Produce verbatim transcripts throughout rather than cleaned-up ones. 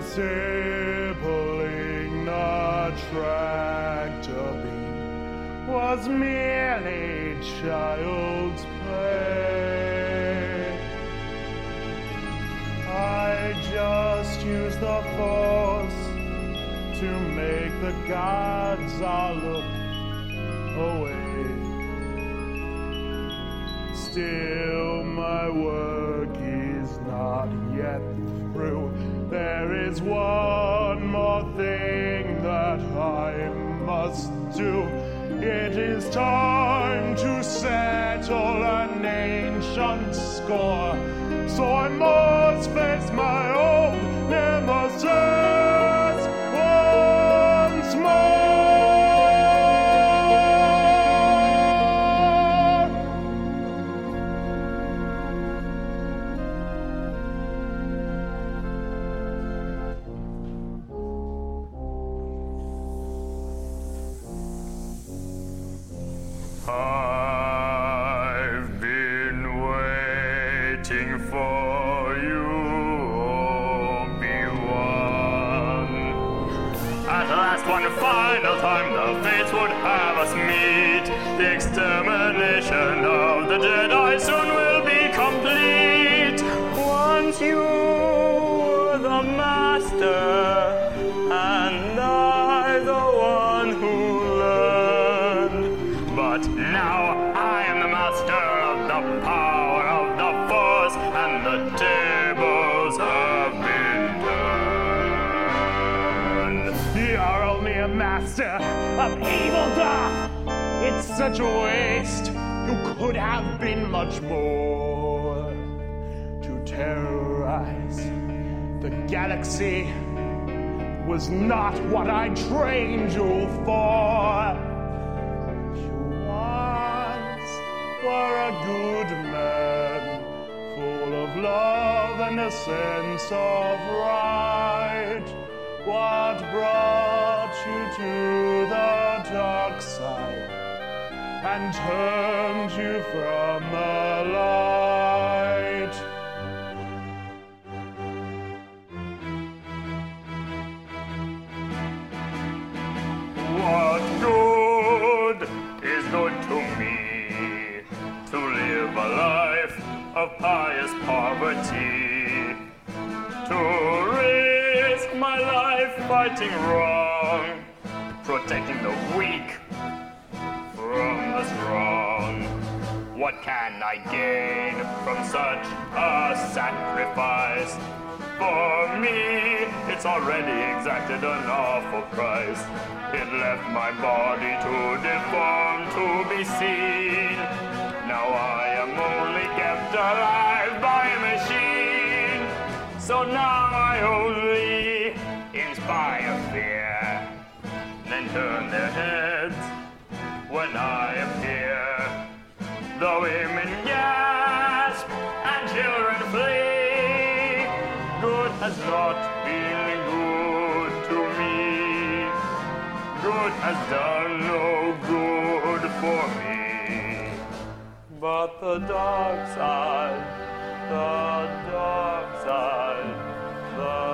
Disabling the tractor beam was merely child's play. I just used the force to make the gods all look away. Still, my work is not yet through. There is one more thing that I must do. It is time to settle an ancient score. So I must face my old nemesis once more. I've been waiting for you, Obi-Wan. At last, one final time, the fates would have us meet. The extermination of the Jedi soon will be complete. Once you were the master, and I the one who learned. But now I am the master of the power of the Force, and the tables have been turned. You're only a master of evil dark. It's such a waste. You could have been much more. To terrorize the galaxy was not what I trained you for. Were a good man, full of love and a sense of right. What brought you to the dark side and turned you from the light? What good is good to me? To live a life of pious poverty, to risk my life fighting wrong, protecting the weak from the strong. What can I gain from such a sacrifice? For me, it's already exacted an awful price. It left my body too deformed to be seen. Now I am only kept alive by a machine. So now I only inspire fear, then turn their heads when I appear. The women gasp and children flee. Good has not been good to me. Good has done no good for me. But the dark side, the dark side, the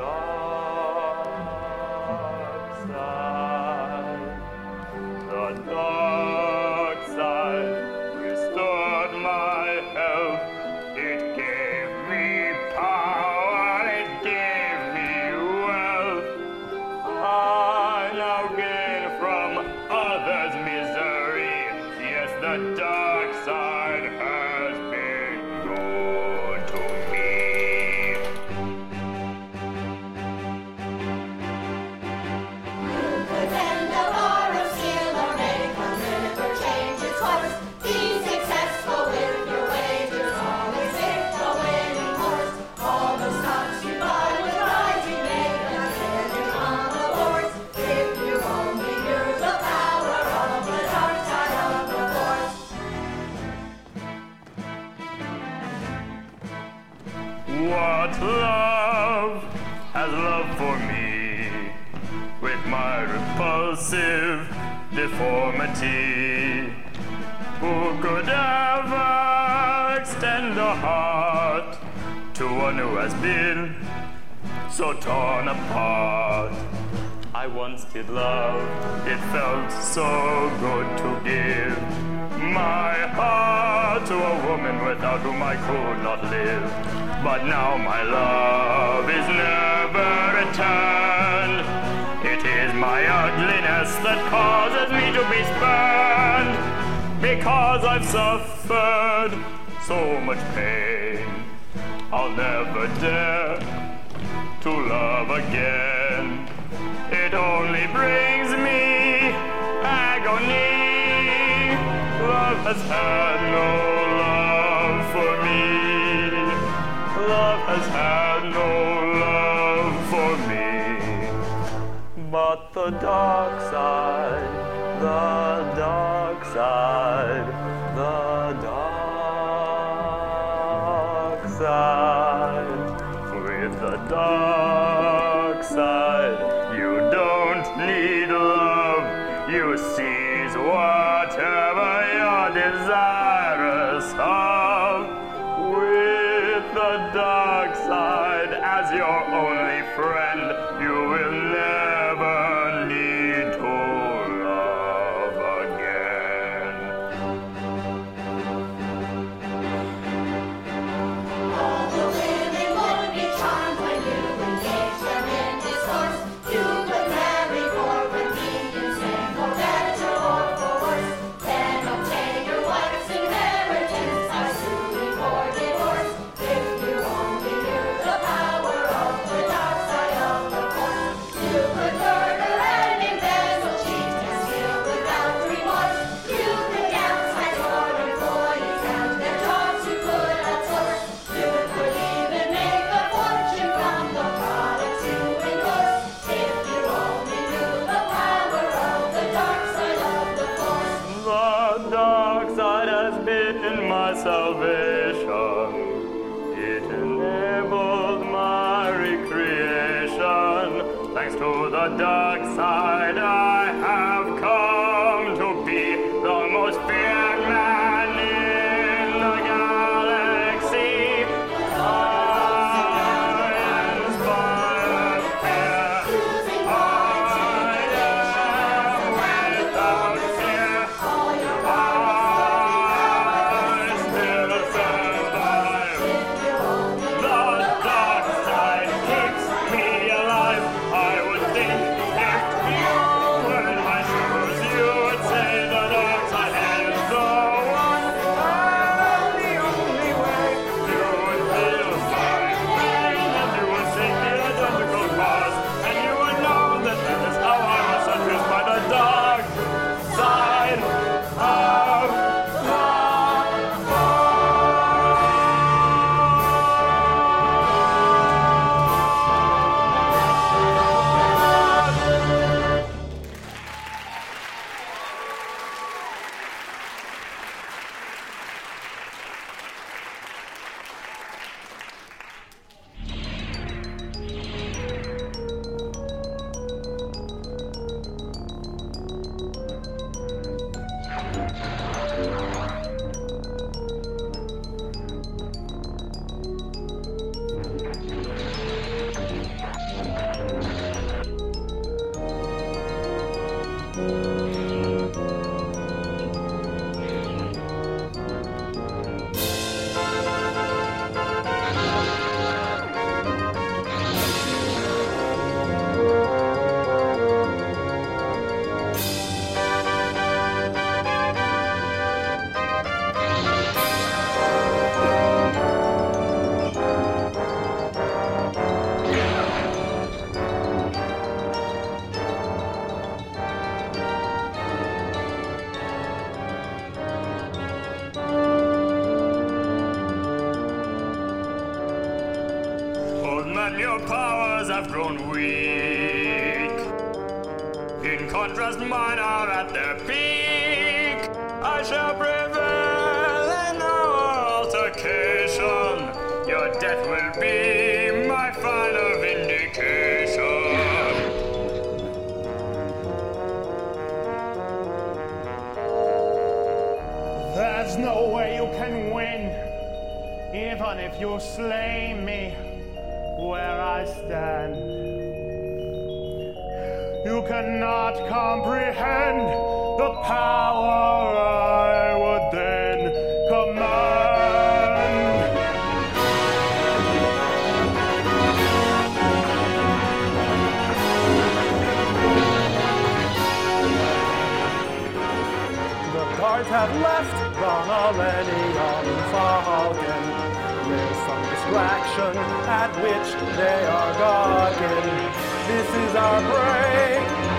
dark side, the dark side restored my health. It gave me power, it gave me wealth. I now gain from others' misery. Yes, the dark side has been good to me. You could bend a bar of steel or make a river change its course. Be successful with your wagers, always hit the winning horse. All the stocks you buy with rising make a killing on the boards. If you only knew the power of the dark side of the force. What love has love for me? With my repulsive deformity, who could ever extend a heart to one who has been so torn apart. I once did love, it felt so good to give my heart to a woman without whom I could not live. But now my love is never returned. It is my ugliness that causes me to be spurned. Because I've suffered so much pain, I'll never dare to love again. It only brings me agony. Love has had no love for me. Love has had no love for me. But the dark side, the dark side, the dark side. With the dark side, you don't need love. You seize whatever you're desirous of. With the dark side as your only friend, you will never need to love again. All the women would be charmed when you engage them in discourse. You could marry for convenience and for better or for worse. Then obtain your wife's inheritance by suing for divorce. If you only knew the power of the dark side of the force, you could murder and embezzle, cheat and steal without remorse. You could downsize your employees and their jobs you could outsource. You could even make a fortune from the products you endorse. If you only knew the power of the dark side of the force. The dark side has been my salvation. It enabled my recreation. Thanks to the dark side, I have come to be the most feared man in the galaxy. I inspire fear. Using I violence, am without fear. all your I still survive. if you only knew The dark side keeps me alive. I would think if you were in my shoes, you would say the dark side is the one and the only way. You would feel sorry and you would sing the identical cause, and you would know that that is how I was seduced by the dark side of the Old man, your powers have grown weak. In contrast, mine are at their peak. I shall prevail in our altercation. Your death will be my final vindication. There's no way you can win, even if you slay me. where I stand. You cannot comprehend the power I would then command. The guards have left the Millennium Falcon. There's some distraction at which they are gawking. This is our break.